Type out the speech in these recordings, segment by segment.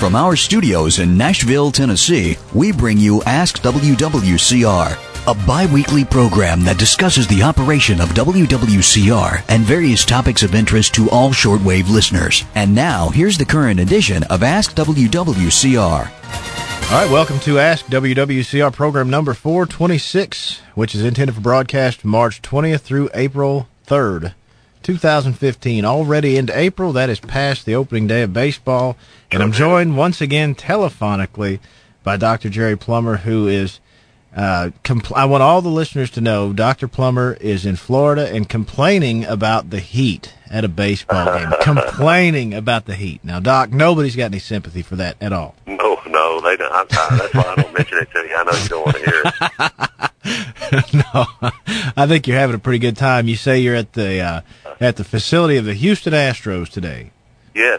From our studios in Nashville, Tennessee, we bring you Ask WWCR, a bi-weekly program that discusses the operation of WWCR and various topics of interest to all shortwave listeners. And now, here's the current edition of Ask WWCR. All right, welcome to Ask WWCR program number 426, which is intended for broadcast March 20th through April 3rd. 2015, already into April. That is past the opening day of baseball, and I'm joined once again telephonically by Dr. Jerry Plummer, who is, I want all the listeners to know, Dr. Plummer is in Florida and complaining about the heat at a baseball game. Complaining about the heat. Now, Doc, nobody's got any sympathy for that at all. No, they don't. That's why I don't mention it to you. I know you don't want to hear it. No, I think you're having a pretty good time. You say you're at the facility of the Houston Astros today. Yes.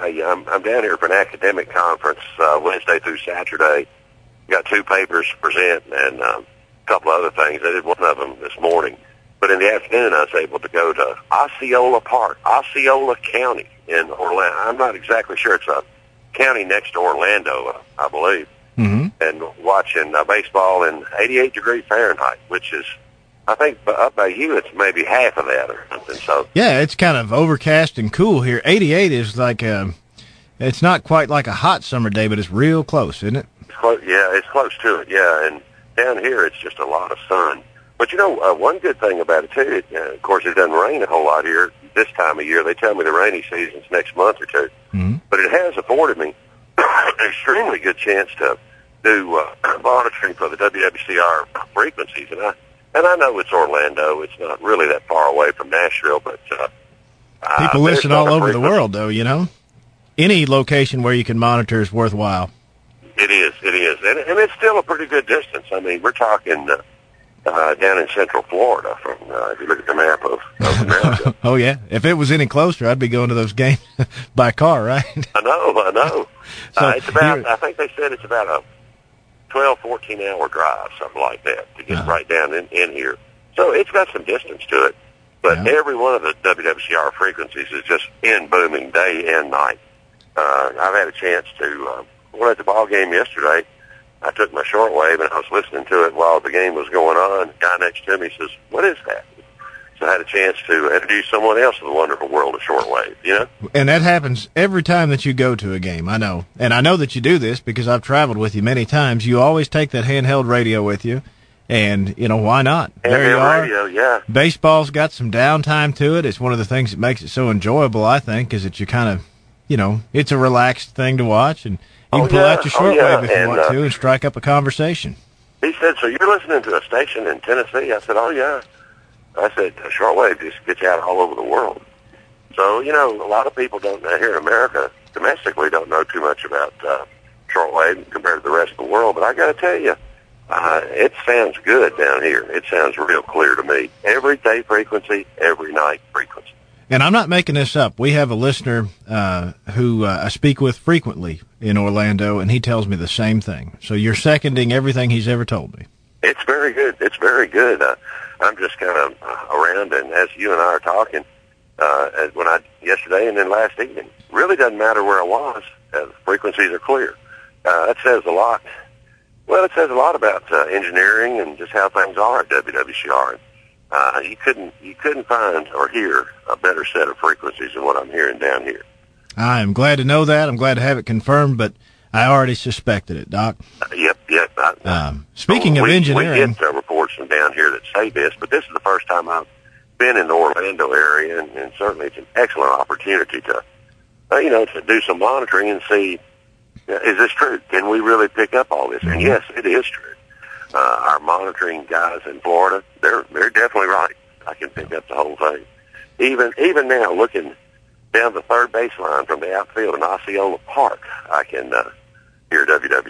I'm down here for an academic conference Wednesday through Saturday. Got 2 papers to present and a couple other things. I did one of them this morning. But in the afternoon, I was able to go to Osceola Park, Osceola County in Orlando. I'm not exactly sure. It's a county next to Orlando, I believe. Mm-hmm. And watching baseball in 88 degrees Fahrenheit, which is, I think up by you, it's maybe half of that or something. So yeah, it's kind of overcast and cool here. 88 is like it's not quite like a hot summer day, but it's real close, isn't it? It's close, yeah, it's close to it, yeah. And down here, it's just a lot of sun. But, you know, one good thing about it, too, of course, it doesn't rain a whole lot here this time of year. They tell me the rainy season's next month or two. Mm-hmm. But it has afforded me an extremely good chance to do monitoring for the WWCR frequencies. And I know it's Orlando. It's not really that far away from Nashville, but people listen all over the world, though, you know. Any location where you can monitor is worthwhile. It is. And it's still a pretty good distance. I mean, we're talking down in central Florida from, if you look at the map of America. Oh, yeah. If it was any closer, I'd be going to those games by car, right? I know. So it's about, I think they said it's about a 12, 14-hour drive, something like that, to get right down in here. So it's got some distance to it. But every one of the WWCR frequencies is just in booming day and night. I've had a chance to, when at the ball game yesterday, I took my shortwave and I was listening to it while the game was going on. The guy next to me says, "What is that?" So I had a chance to introduce someone else to the wonderful world of shortwave, you know? And that happens every time that you go to a game, I know. And I know that you do this because I've traveled with you many times. You always take that handheld radio with you. And, you know, why not? There you are. Radio, yeah. Baseball's got some downtime to it. It's one of the things that makes it so enjoyable, I think, is that you kind of, you know, it's a relaxed thing to watch. And you can pull out your shortwave if you want to and strike up a conversation. He said, "So you're listening to a station in Tennessee?" I said, "Oh, yeah." I said, "Shortwave just gets out all over the world." So, you know, a lot of people don't here in America, domestically, don't know too much about shortwave compared to the rest of the world. But I got to tell you, it sounds good down here. It sounds real clear to me. Every day frequency, every night frequency. And I'm not making this up. We have a listener who I speak with frequently in Orlando, and he tells me the same thing. So you're seconding everything he's ever told me. It's very good. It's very good. I'm just kind of around, and as you and I are talking, yesterday and then last evening, really doesn't matter where I was. The frequencies are clear. That says a lot. Well, it says a lot about engineering and just how things are at WWCR. You couldn't find or hear a better set of frequencies than what I'm hearing down here. I am glad to know that. I'm glad to have it confirmed, but I already suspected it, Doc. Yep. Speaking of engineering, we get reports from down here that say this, but this is the first time I've been in the Orlando area, and certainly it's an excellent opportunity to, to do some monitoring and see, is this true? Can we really pick up all this? Mm-hmm. And yes, it is true. Our monitoring guys in Florida, they're definitely right. I can pick up the whole thing. Even now, looking down the third baseline from the outfield in Osceola Park, I can hear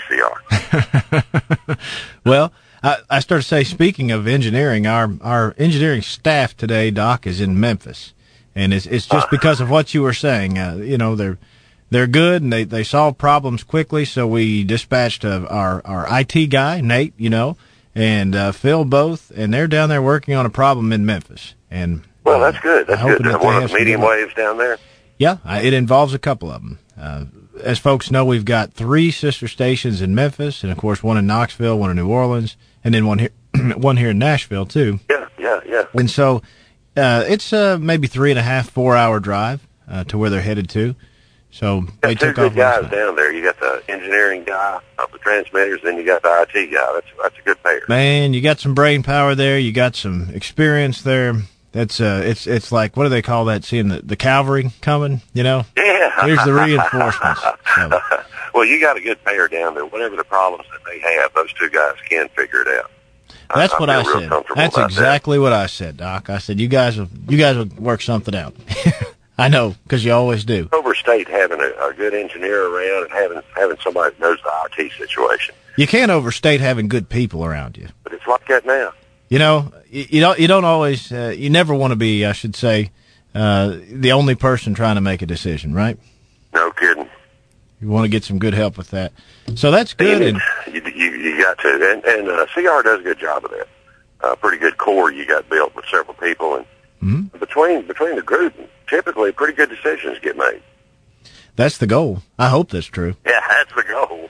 WWCR. Well, I started to say, speaking of engineering, our engineering staff today, Doc, is in Memphis, and it's just because of what you were saying. They're good, and they solve problems quickly, so we dispatched our IT guy, Nate, and Phil both, and they're down there working on a problem in Memphis. And well, that's good. That's good. One of the medium waves down there? Yeah, it involves a couple of them. as folks know, we've got 3 sister stations in Memphis, and of course one in Knoxville, one in New Orleans, and then one here in Nashville too. Yeah. And so it's maybe 3.5, 4 hour drive to where they're headed to. So they took off. 2 good guys down there. You got the engineering guy of the transmitters, then you got the IT guy. That's a good pair. Man, you got some brain power there. You got some experience there. That's it's like, what do they call that? Seeing the cavalry coming, Yeah. Here's the reinforcements. So. Well, you got a good pair down there. Whatever the problems that they have, those 2 guys can figure it out. That's what I said. That's exactly what I said, Doc. I said you guys will work something out. I know, because you always do. Overstate having a good engineer around and having somebody that knows the IT situation. You can't overstate having good people around you. But it's like that now. You don't always. You never want to be, I should say, the only person trying to make a decision, right? No kidding. You want to get some good help with that. So that's good. And you got to, and CR does a good job of that. Pretty good core you got built with several people, and between the group, typically pretty good decisions get made. That's the goal. I hope that's true. Yeah, that's the goal.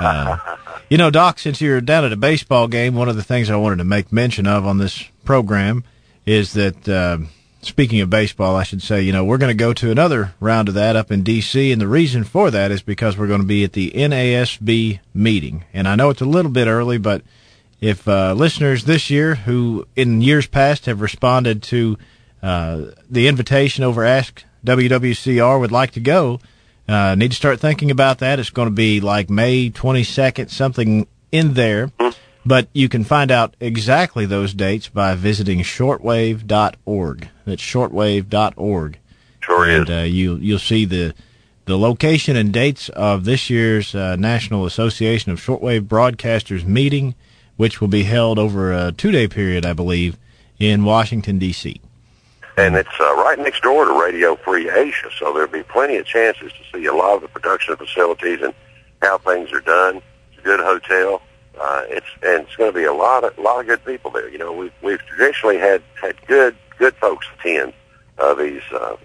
Doc, since you're down at a baseball game, one of the things I wanted to make mention of on this program is that, speaking of baseball, I should say, we're going to go to another round of that up in D.C., and the reason for that is because we're going to be at the NASB meeting. And I know it's a little bit early, but if listeners this year who in years past have responded to the invitation over Ask WWCR would like to go, need to start thinking about that. It's going to be like May 22nd, something in there. But you can find out exactly those dates by visiting shortwave.org. That's shortwave.org. Sure is. And you'll see the location and dates of this year's National Association of Shortwave Broadcasters meeting, which will be held over a 2-day period, I believe, in Washington, D.C. And it's right next door to Radio Free Asia, so there'll be plenty of chances to see a lot of the production facilities and how things are done. It's a good hotel. It's going to be a lot of good people there. We've traditionally had good folks attend these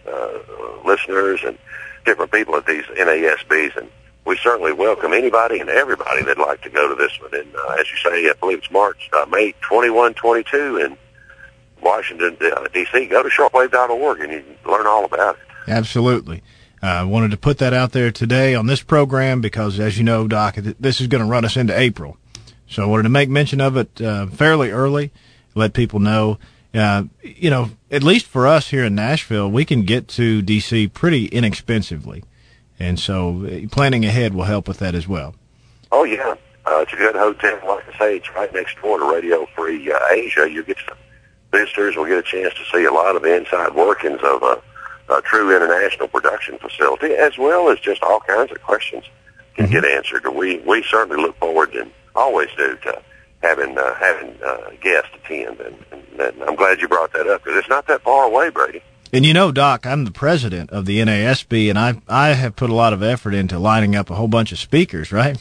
listeners and different people at these NASBs, and we certainly welcome anybody and everybody that'd like to go to this one. And as you say, I believe it's May 21, 22 in Washington, D.C. Go to shortwave.org and you can learn all about it. Absolutely. I wanted to put that out there today on this program because, as you know, Doc, this is going to run us into April. So I wanted to make mention of it fairly early, let people know. At least for us here in Nashville, we can get to D.C. pretty inexpensively. And so planning ahead will help with that as well. Oh, yeah. It's a good hotel. Like I say, it's right next door to Radio Free Asia. You get some visitors will get a chance to see a lot of the inside workings of a true international production facility, as well as just all kinds of questions can get answered. We certainly look forward and always do to having guests attend, and I'm glad you brought that up because it's not that far away, Brady. And Doc, I'm the president of the NASB, and I have put a lot of effort into lining up a whole bunch of speakers, right?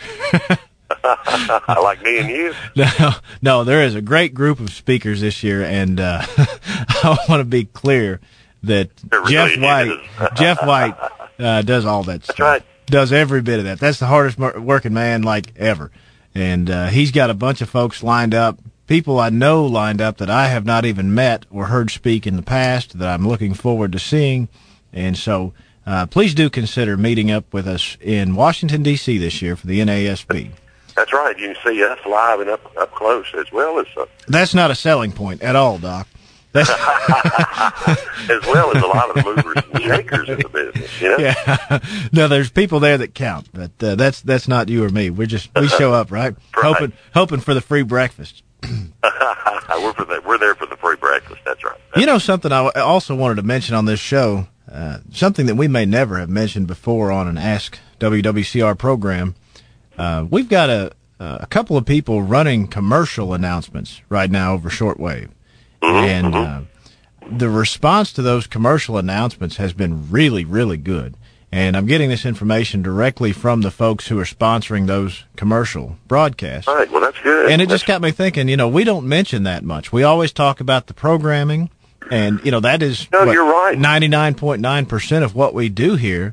Like me and you? No, there is a great group of speakers this year, and I want to be clear that Jeff White does all that stuff. That's right. Does every bit of that. That's the hardest working man ever. And he's got a bunch of folks lined up, people I know lined up that I have not even met or heard speak in the past that I'm looking forward to seeing. And so please do consider meeting up with us in Washington, D.C. this year for the NASB. That's right. You can see us live and up close as well as... That's not a selling point at all, Doc. As well as a lot of the movers and shakers in the business, Yeah. No, there's people there that count, but that's not you or me. We show up, right? Right. Hoping for the free breakfast. We're there for the free breakfast. That's right. Something I also wanted to mention on this show, something that we may never have mentioned before on an Ask WWCR program. We've got a couple of people running commercial announcements right now over shortwave. And the response to those commercial announcements has been really, really good. And I'm getting this information directly from the folks who are sponsoring those commercial broadcasts. All right, well, that's good. And it just got me thinking, we don't mention that much. We always talk about the programming, and, that is you're right. 99.9% of what we do here.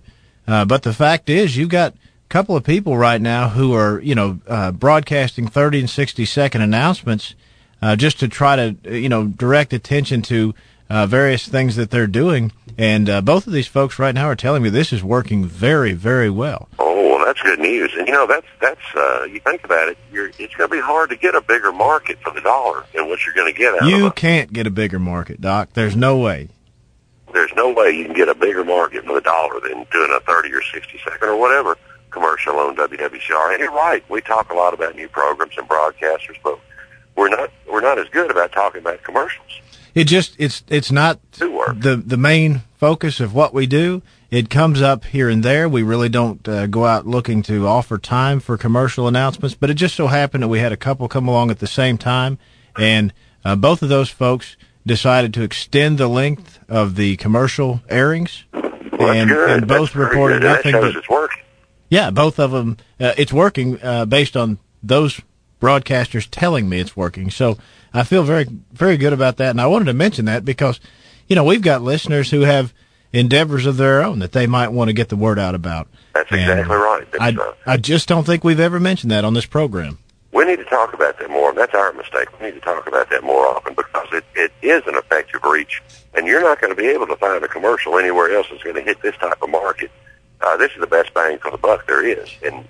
But the fact is, you've got a couple of people right now who are, broadcasting 30 and 60-second announcements just to try to, direct attention to various things that they're doing. And both of these folks right now are telling me this is working very, very well. Oh, well, that's good news. And, that's you think about it, it's going to be hard to get a bigger market for the dollar than what you're going to get out of it. You can't get a bigger market, Doc. There's no way. There's no way you can get a bigger market for the dollar than doing a 30 or 60-second or whatever commercial on WWCR. And you're right. We talk a lot about new programs and broadcasters, but we're not as good about talking about commercials. It's not the main focus of what we do. It comes up here and there. We really don't go out looking to offer time for commercial announcements, but it just so happened that we had a couple come along at the same time, and both of those folks decided to extend the length of the commercial airings. Well, and both reported nothing but it's working. Yeah, both of them. It's working based on those broadcasters telling me it's working. So I feel very, very good about that. And I wanted to mention that because, we've got listeners who have endeavors of their own that they might want to get the word out about. That's exactly right. I just don't think we've ever mentioned that on this program. We need to talk about that more. That's our mistake. We need to talk about that more often because it is an effective reach, and you're not going to be able to find a commercial anywhere else that's going to hit this type of market. This is the best bang for the buck there is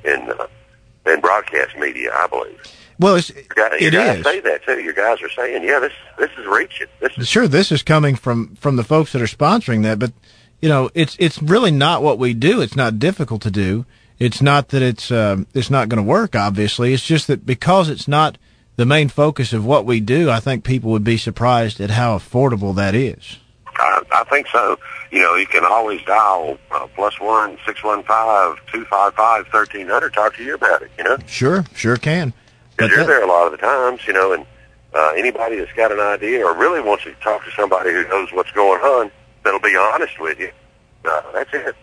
in broadcast media, I believe. Well, it is. Say that too. Your guys are saying, "Yeah, this is reaching." This is coming from the folks that are sponsoring that, but it's really not what we do. It's not difficult to do. It's not that it's not going to work. Obviously, it's just that because it's not the main focus of what we do, I think people would be surprised at how affordable that is. I think so. You can always dial +1 615 255 1300. Talk to you about it. Sure can. Because you're there a lot of the times, and anybody that's got an idea or really wants to talk to somebody who knows what's going on, that'll be honest with you. That's it.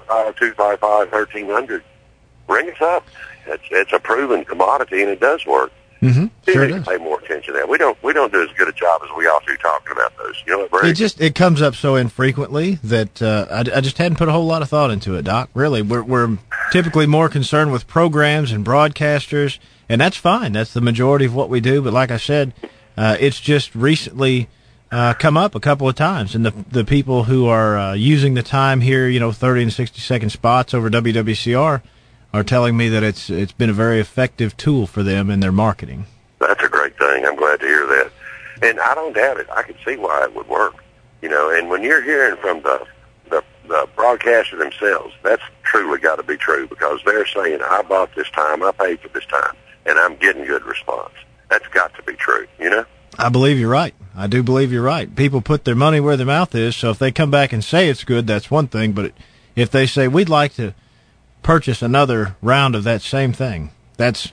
615-255-1300. Ring us up. It's a proven commodity, and it does work. Mm-hmm. Sure does. Pay more attention to that. We don't do as good a job as we ought to talking about those. You know what, Brady? It comes up so infrequently that I just hadn't put a whole lot of thought into it, Doc. Really, we're typically more concerned with programs and broadcasters, and that's fine. That's the majority of what we do. But like I said, it's just recently come up a couple of times, and the people who are using the time here, 30 and 60-second spots over WWCR, are telling me that it's been a very effective tool for them in their marketing. That's a great thing. I'm glad to hear that. And I don't doubt it. I can see why it would work. And when you're hearing from the broadcaster themselves, that's truly got to be true because they're saying, I bought this time, I paid for this time, and I'm getting good response. That's got to be true, I believe you're right. I do believe you're right. People put their money where their mouth is, so if they come back and say it's good, that's one thing. But if they say, we'd like to purchase another round of that same thing, that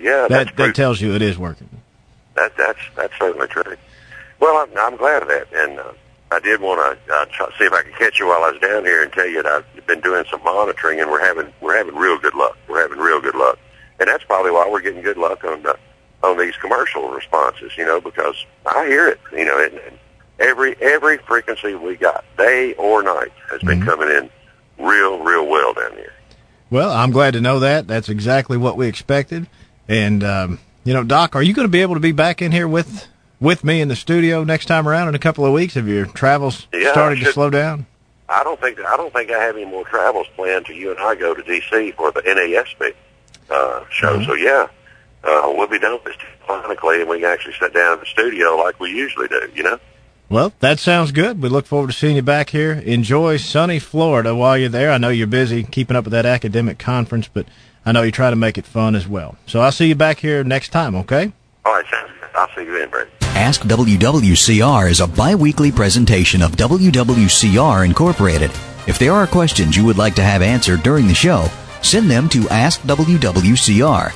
tells you it is working. That's certainly true. Well, I'm glad of that, and I did want to see if I could catch you while I was down here and tell you that I've been doing some monitoring, and we're having real good luck. We're having real good luck, and that's probably why we're getting good luck on these commercial responses. Because I hear it. And every frequency we got, day or night, has been coming in real well down here. Well, I'm glad to know that. That's exactly what we expected. And, Doc, are you going to be able to be back in here with me in the studio next time around in a couple of weeks? Have your travels started to slow down? I don't think I have any more travels planned till you and I go to D.C. for the NASB show. Mm-hmm. So, we'll be done with this technically, and we can actually sit down in the studio like we usually do, Well, that sounds good. We look forward to seeing you back here. Enjoy sunny Florida while you're there. I know you're busy keeping up with that academic conference, but I know you try to make it fun as well. So I'll see you back here next time, okay? All right, sounds good. I'll see you then, Brady. Ask WWCR is a bi-weekly presentation of WWCR Incorporated. If there are questions you would like to have answered during the show, send them to Ask WWCR,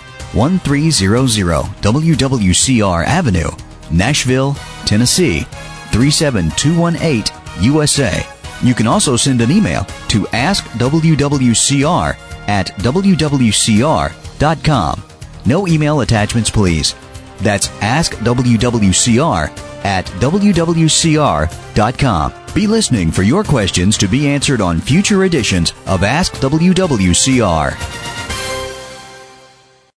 1300 WWCR Avenue, Nashville, Tennessee, 37218 USA. You can also send an email to askwwcr@wwcr.com. No email attachments, please. That's askwwcr at wwcr.com. Be listening for your questions to be answered on future editions of Ask WWCR.